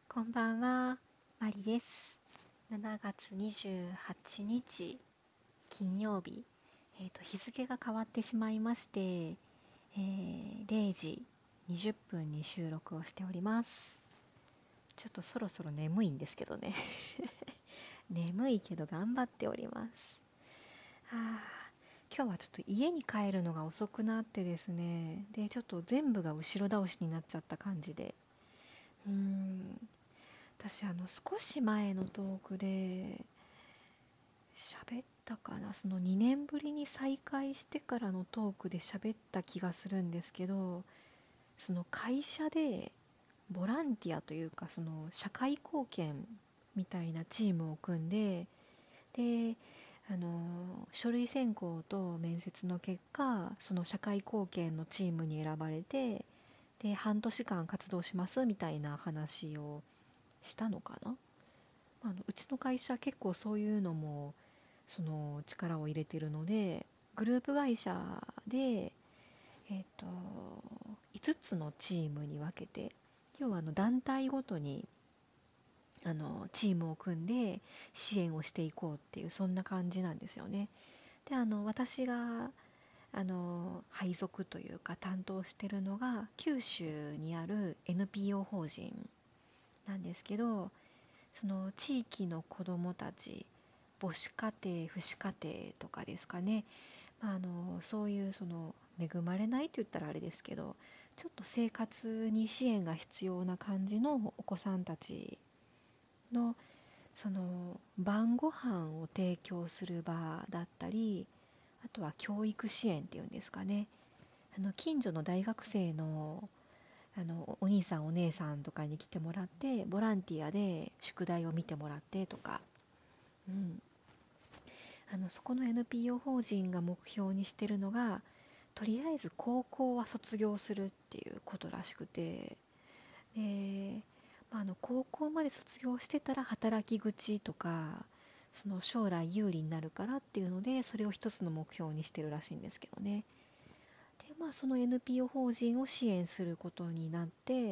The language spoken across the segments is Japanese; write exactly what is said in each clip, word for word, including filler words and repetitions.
こんばんは、マリです。しちがつにじゅうはちにち金曜日、えーと、日付が変わってしまいまして、えーれいじにじゅっぷんに収録をしております。ちょっとそろそろ眠いんですけどね。眠いけど頑張っております。はあ、今日はちょっと家に帰るのが遅くなってですね、で、ちょっと全部が後ろ倒しになっちゃった感じで、うーん、私あの少し前のトークで喋ったかな、そのにねんぶりに再会してからのトークで喋った気がするんですけど、その会社でボランティアというかその社会貢献みたいなチームを組んで、であの書類選考と面接の結果その社会貢献のチームに選ばれて、で半年間活動しますみたいな話をしたのかな。あのうちの会社結構そういうのもその力を入れてるので、グループ会社で、えっと、いつつのチームに分けて、要はあの団体ごとにあのチームを組んで支援をしていこうっていう、そんな感じなんですよね。で、あの私があの配属というか担当してるのが九州にある エヌピーオー 法人なんですけど、その地域の子どもたち、母子家庭、父子家庭とかですかね、まあ、あのそういうその恵まれないと言ったらあれですけど、ちょっと生活に支援が必要な感じのお子さんたちのその晩ご飯を提供する場だったり、あとは教育支援っていうんですかね、あの近所の大学生のあのお兄さんお姉さんとかに来てもらってボランティアで宿題を見てもらってとか、うん、あのそこの エヌピーオー 法人が目標にしてるのが、とりあえず高校は卒業するっていうことらしくて、で、まあ、あの高校まで卒業してたら働き口とかその将来有利になるからっていうので、それを一つの目標にしてるらしいんですけどね。で、まあ、その エヌピーオー 法人を支援することになって、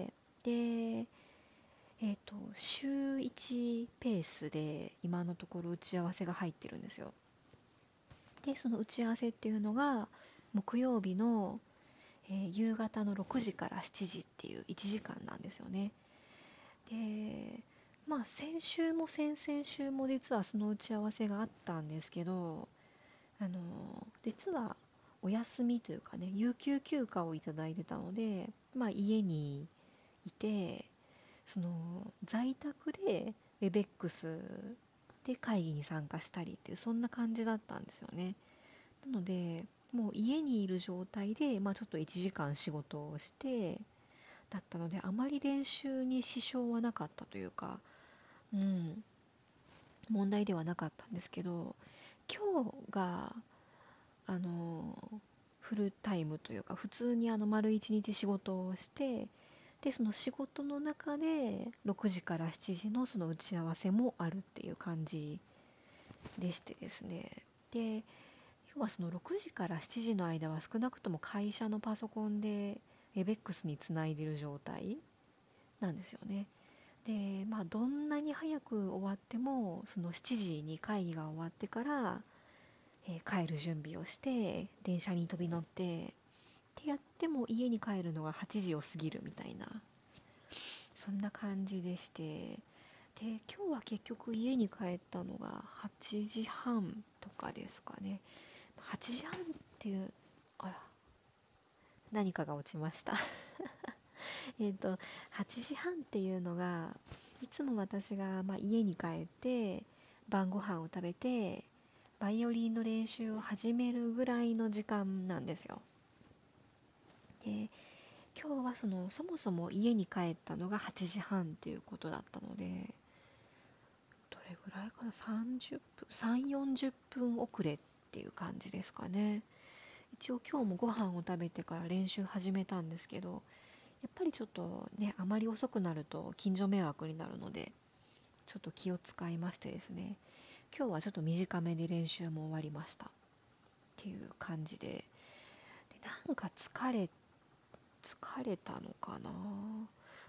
で、えっと、週いちペースで今のところ打ち合わせが入ってるんですよ。で、その打ち合わせっていうのが木曜日の、えー夕方のろくじからしちじっていういちじかんなんですよね。で、まあ先週も先々週も実はその打ち合わせがあったんですけど、あの実はお休みというかね、有給休暇をいただいてたので、まあ家にいて、その在宅で ウェブエックス で会議に参加したりっていう、そんな感じだったんですよね。なので、もう家にいる状態で、まあ、ちょっといちじかん仕事をしてだったので、あまり練習に支障はなかったというか、うん、問題ではなかったんですけど、今日があのフルタイムというか、普通にあの丸一日仕事をして、でその仕事の中でろくじからしちじのその打ち合わせもあるっていう感じでしてですね。で、要はそのろくじからしちじの間は少なくとも会社のパソコンで ウェブエックス につないでる状態なんですよね。で、まあどんなに早く終わってもそのしちじに会議が終わってから、えー帰る準備をして電車に飛び乗ってってやっても家に帰るのがはちじを過ぎるみたいな、そんな感じでして、で今日は結局家に帰ったのがはちじはんとかですかね。はちじはんっていう、あら、何かが落ちました。えっと、はちじはんっていうのが、いつも私が、まあ、家に帰って、晩ご飯を食べて、バイオリンの練習を始めるぐらいの時間なんですよ。で、今日はその、そもそも家に帰ったのがはちじはんっていうことだったので、どれぐらいかな、さんじゅっぷん、さん、よんじゅっぷん遅れっていう感じですかね。一応今日もご飯を食べてから練習始めたんですけど、やっぱりちょっとね、あまり遅くなると近所迷惑になるので、ちょっと気を使いましてですね、今日はちょっと短めで練習も終わりましたっていう感じで、でなんか疲れ、疲れたのかな。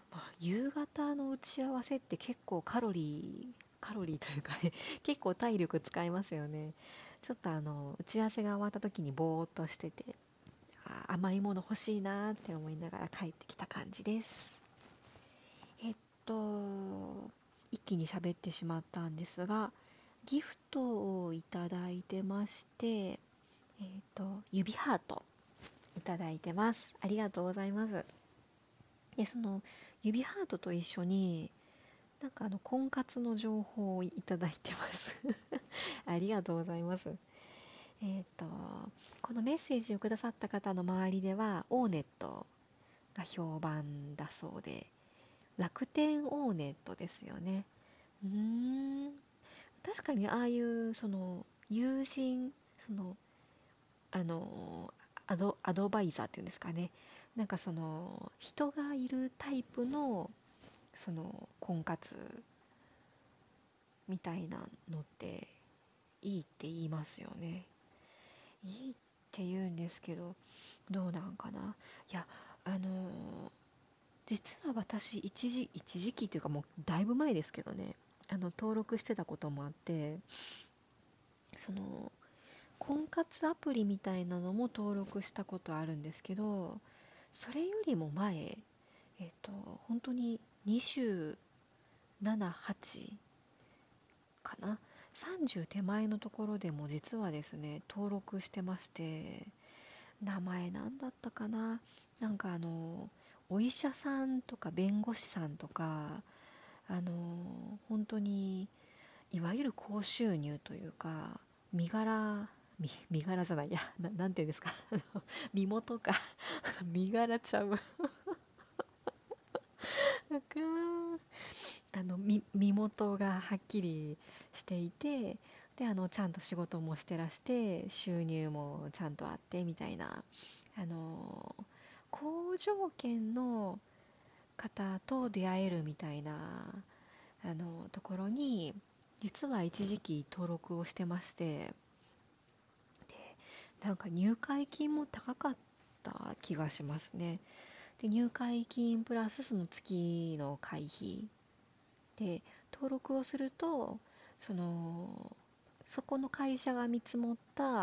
まあ、夕方の打ち合わせって結構カロリー、カロリーというかね、結構体力使いますよね。ちょっとあの、打ち合わせが終わった時にぼーっとしてて、あ甘いもの欲しいなって思いながら帰ってきた感じです。えっと、一気に喋ってしまったんですが、ギフトをいただいてまして、えっと、指ハートいただいてます。ありがとうございます。で、その指ハートと一緒に、なんかあの、婚活の情報をいただいてます。ありがとうございます。えっと、このメッセージをくださった方の周りでは、オーネットが評判だそうで、楽天オーネットですよね。うーん。確かにああいうその友人、そのあのアド、アドバイザーっていうんですかね、なんかその人がいるタイプのその婚活みたいなのっていいって言いますよね。いいって言うんですけど、どうなんかな。いや、あの実は私一時一時期っていうかもうだいぶ前ですけどね、あの登録してたこともあって、その婚活アプリみたいなのも登録したことあるんですけど、それよりも前、えっと、本当ににじゅうなな、はちかな、さんじゅう手前のところでも実はですね、登録してまして、名前なんだったかな、なんかあの、お医者さんとか弁護士さんとか、あの、本当にいわゆる高収入というか、身柄、身身柄じゃないや、な、なんていうんですか、あの身元か、身柄ちゃうわ。なんか、あの、身、身元がはっきりしていて、で、あの、ちゃんと仕事もしてらして、収入もちゃんとあって、みたいな、あの、好条件の方と出会えるみたいな、あの、ところに、実は一時期登録をしてまして、なんか入会金も高かった気がしますね。で、入会金プラスその月の会費で登録をすると、その、そこの会社が見積もった、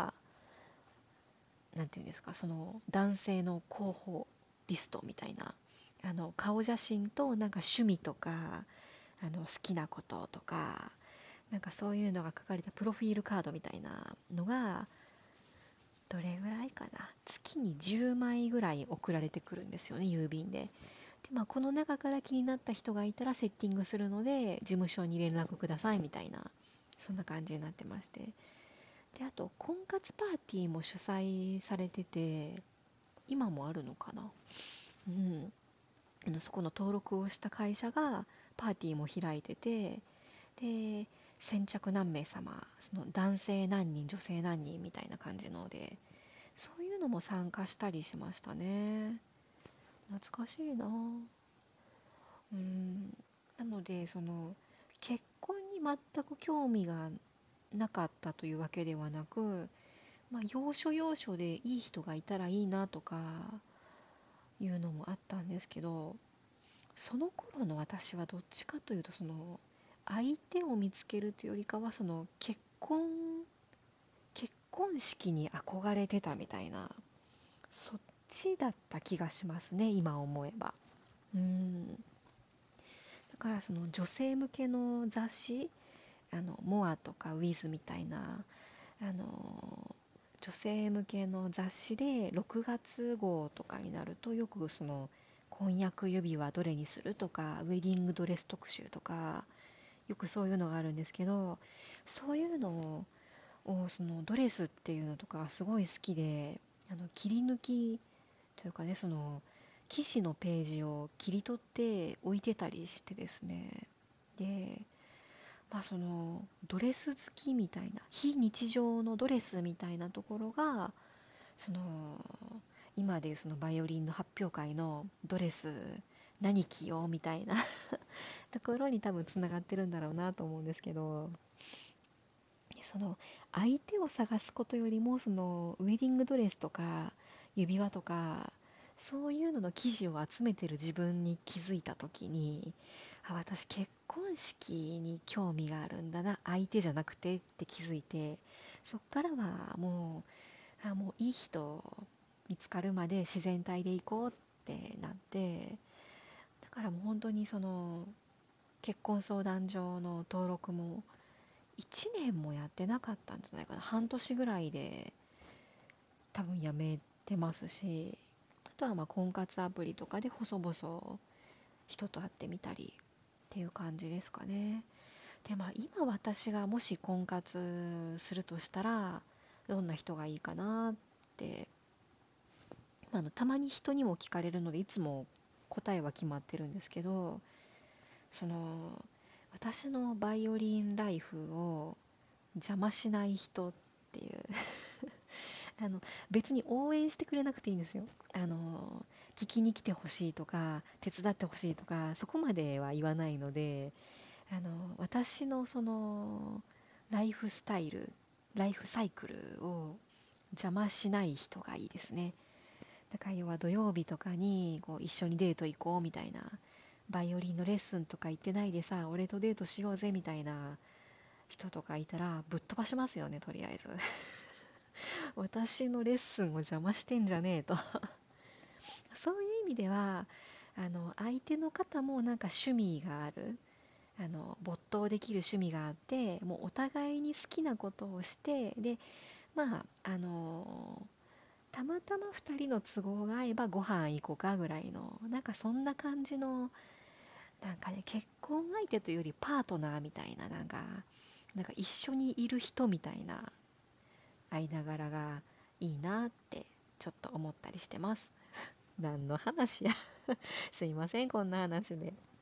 なんていうんですか、その男性の候補リストみたいな、あの、顔写真となんか趣味とか、あの、好きなこととか、なんかそういうのが書かれたプロフィールカードみたいなのが、どれぐらいかな、月にじゅうまいぐらい送られてくるんですよね、郵便で。で、まあ、この中から気になった人がいたらセッティングするので、事務所に連絡くださいみたいな、そんな感じになってまして。で、あと、婚活パーティーも主催されてて、今もあるのかな。うん。あのそこの登録をした会社がパーティーも開いてて、で、先着何名様、その男性何人、女性何人みたいな感じので、そういうのも参加したりしましたね。懐かしいな。うん。なので、その、結婚に全く興味がなかったというわけではなく、まあ、要所要所でいい人がいたらいいなとかいうのもあったんですけど、その頃の私はどっちかというと、その、相手を見つけるというよりかは、その、結婚、結婚式に憧れてたみたいな、そっちだった気がしますね、今思えば。うん。だからその女性向けの雑誌、あの、モアとかウィズみたいな、あの、女性向けの雑誌でろくがつ号とかになるとよくその婚約指輪どれにするとかウェディングドレス特集とかよくそういうのがあるんですけど、そういうのをそのドレスっていうのとかすごい好きで、あの切り抜きというかね、その記事のページを切り取って置いてたりしてですね。で、まあそのドレス好きみたいな、非日常のドレスみたいなところが、その今でいうそのバイオリンの発表会のドレス何着ようみたいなところに多分つながってるんだろうなと思うんですけど、その相手を探すことよりもそのウェディングドレスとか指輪とかそういうのの記事を集めてる自分に気づいた時に、あ、私結婚式に興味があるんだな、相手じゃなくてって気づいて、そっからはもう、あ、もういい人見つかるまで自然体で行こうってなって、だからもう本当にその結婚相談所の登録もいちねんもやってなかったんじゃないかな。半年ぐらいで多分やめてますし、あとはまあ婚活アプリとかで細々人と会ってみたりっていう感じですかね。で、まあ今私がもし婚活するとしたら、どんな人がいいかなって、あのたまに人にも聞かれるのでいつも答えは決まってるんですけど、その私のバイオリンライフを邪魔しない人っていうあの別に応援してくれなくていいんですよ。あの聞きに来てほしいとか手伝ってほしいとかそこまでは言わないので、あの私のそのライフスタイルライフサイクルを邪魔しない人がいいですね。だから要は土曜日とかにこう一緒にデート行こうみたいな、バイオリンのレッスンとか行ってないでさ俺とデートしようぜみたいな人とかいたらぶっ飛ばしますよね、とりあえず私のレッスンを邪魔してんじゃねえとそういう意味では、あの相手の方もなんか趣味がある、あの没頭できる趣味があって、もうお互いに好きなことをして、でまああのたまたまふたりの都合が合えばご飯行こうかぐらいの、なんかそんな感じの、なんかね、結婚相手というよりパートナーみたいな、なんかなんか一緒にいる人みたいな間柄がいいなってちょっと思ったりしてます。何の話やすいません、こんな話で。